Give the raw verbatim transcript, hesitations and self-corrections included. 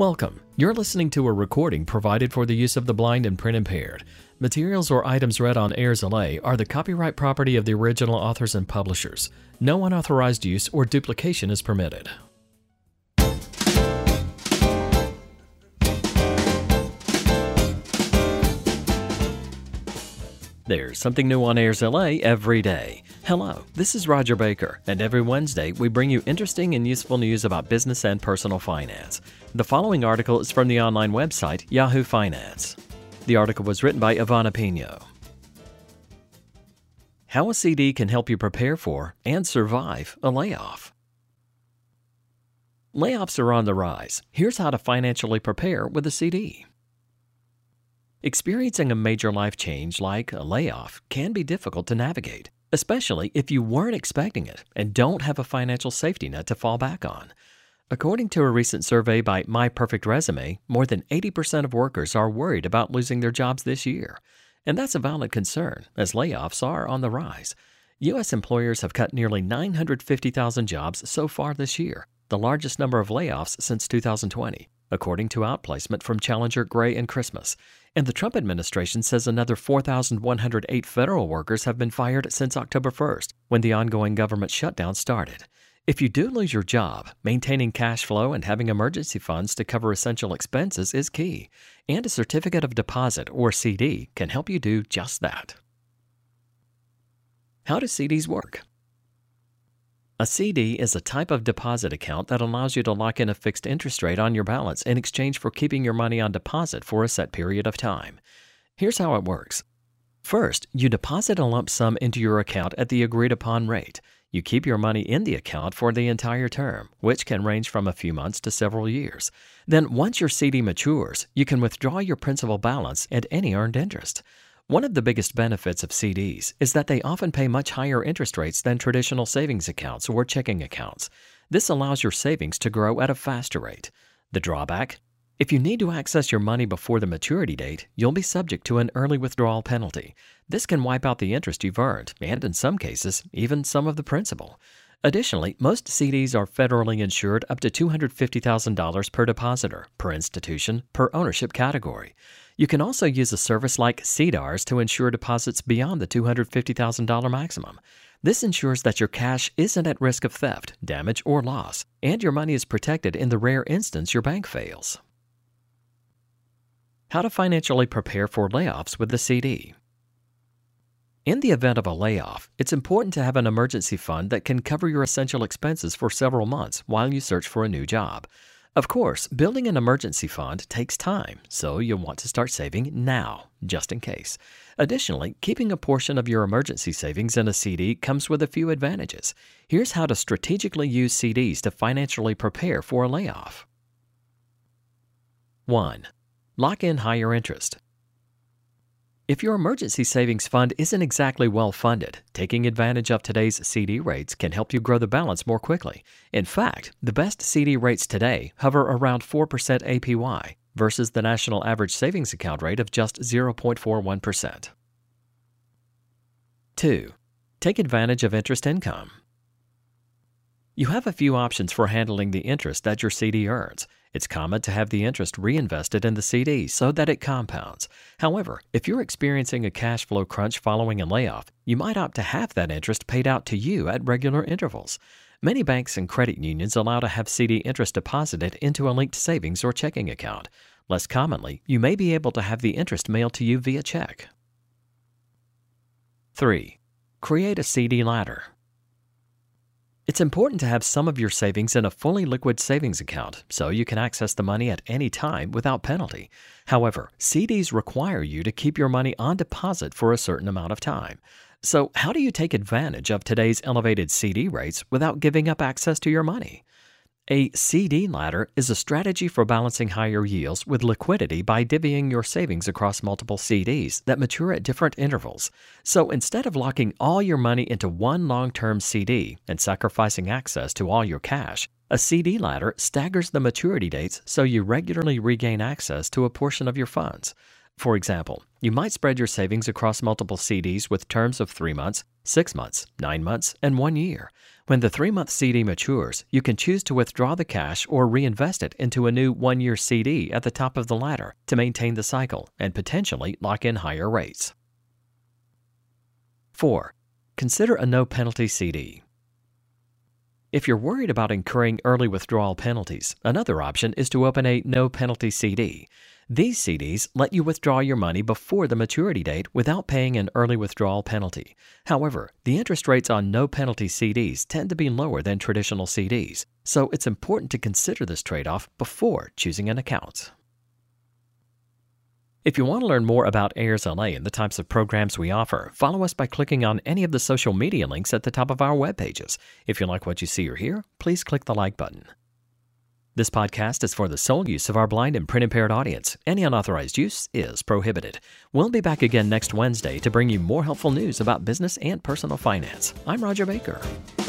Welcome. You're listening to a recording provided for the use of the blind and print impaired. Materials or items read on Airs L A are the copyright property of the original authors and publishers. No unauthorized use or duplication is permitted. There's something new on Airs L A every day. Hello, this is Roger Baker, and every Wednesday we bring you interesting and useful news about business and personal finance. The following article is from the online website Yahoo Finance. The article was written by Ivana Pino. How a C D can help you prepare for and survive a layoff. Layoffs are on the rise. Here's how to financially prepare with a C D. Experiencing a major life change like a layoff can be difficult to navigate, especially if you weren't expecting it and don't have a financial safety net to fall back on. According to a recent survey by My Perfect Resume, more than eighty percent of workers are worried about losing their jobs this year. And that's a valid concern, as layoffs are on the rise. U S employers have cut nearly nine hundred fifty thousand jobs so far this year, the largest number of layoffs since two thousand twenty, according to outplacement from Challenger, Gray and Christmas. And the Trump administration says another four thousand one hundred eight federal workers have been fired since October first, when the ongoing government shutdown started. If you do lose your job, maintaining cash flow and having emergency funds to cover essential expenses is key, and a certificate of deposit, or C D, can help you do just that. How do C Ds work? A C D is a type of deposit account that allows you to lock in a fixed interest rate on your balance in exchange for keeping your money on deposit for a set period of time. Here's how it works. First, you deposit a lump sum into your account at the agreed-upon rate. You keep your money in the account for the entire term, which can range from a few months to several years. Then, once your C D matures, you can withdraw your principal balance and any earned interest. One of the biggest benefits of C Ds is that they often pay much higher interest rates than traditional savings accounts or checking accounts. This allows your savings to grow at a faster rate. The drawback? If you need to access your money before the maturity date, you'll be subject to an early withdrawal penalty. This can wipe out the interest you've earned, and in some cases, even some of the principal. Additionally, most C Ds are federally insured up to two hundred fifty thousand dollars per depositor, per institution, per ownership category. You can also use a service like C D A R S to insure deposits beyond the two hundred fifty thousand dollars maximum. This ensures that your cash isn't at risk of theft, damage, or loss, and your money is protected in the rare instance your bank fails. How to financially prepare for layoffs with the C D. In the event of a layoff, it's important to have an emergency fund that can cover your essential expenses for several months while you search for a new job. Of course, building an emergency fund takes time, so you'll want to start saving now, just in case. Additionally, keeping a portion of your emergency savings in a C D comes with a few advantages. Here's how to strategically use C Ds to financially prepare for a layoff. one. Lock in higher interest. If your emergency savings fund isn't exactly well funded, taking advantage of today's C D rates can help you grow the balance more quickly. In fact, the best C D rates today hover around four percent A P Y versus the national average savings account rate of just zero point four one percent. two. Take advantage of interest income. You have a few options for handling the interest that your C D earns. It's common to have the interest reinvested in the C D so that it compounds. However, if you're experiencing a cash flow crunch following a layoff, you might opt to have that interest paid out to you at regular intervals. Many banks and credit unions allow to have C D interest deposited into a linked savings or checking account. Less commonly, you may be able to have the interest mailed to you via check. three. Create a C D ladder. It's important to have some of your savings in a fully liquid savings account so you can access the money at any time without penalty. However, C Ds require you to keep your money on deposit for a certain amount of time. So how do you take advantage of today's elevated C D rates without giving up access to your money? A C D ladder is a strategy for balancing higher yields with liquidity by divvying your savings across multiple C Ds that mature at different intervals. So instead of locking all your money into one long-term C D and sacrificing access to all your cash, a C D ladder staggers the maturity dates so you regularly regain access to a portion of your funds. For example, you might spread your savings across multiple C Ds with terms of three months, six months, nine months, and one year. When the three-month C D matures, you can choose to withdraw the cash or reinvest it into a new one-year C D at the top of the ladder to maintain the cycle and potentially lock in higher rates. four. Consider a no-penalty C D. If you're worried about incurring early withdrawal penalties, another option is to open a no-penalty C D. These C Ds let you withdraw your money before the maturity date without paying an early withdrawal penalty. However, the interest rates on no-penalty C Ds tend to be lower than traditional C Ds, so it's important to consider this trade-off before choosing an account. If you want to learn more about Ayers L A and the types of programs we offer, follow us by clicking on any of the social media links at the top of our web pages. If you like what you see or hear, please click the like button. This podcast is for the sole use of our blind and print-impaired audience. Any unauthorized use is prohibited. We'll be back again next Wednesday to bring you more helpful news about business and personal finance. I'm Roger Baker.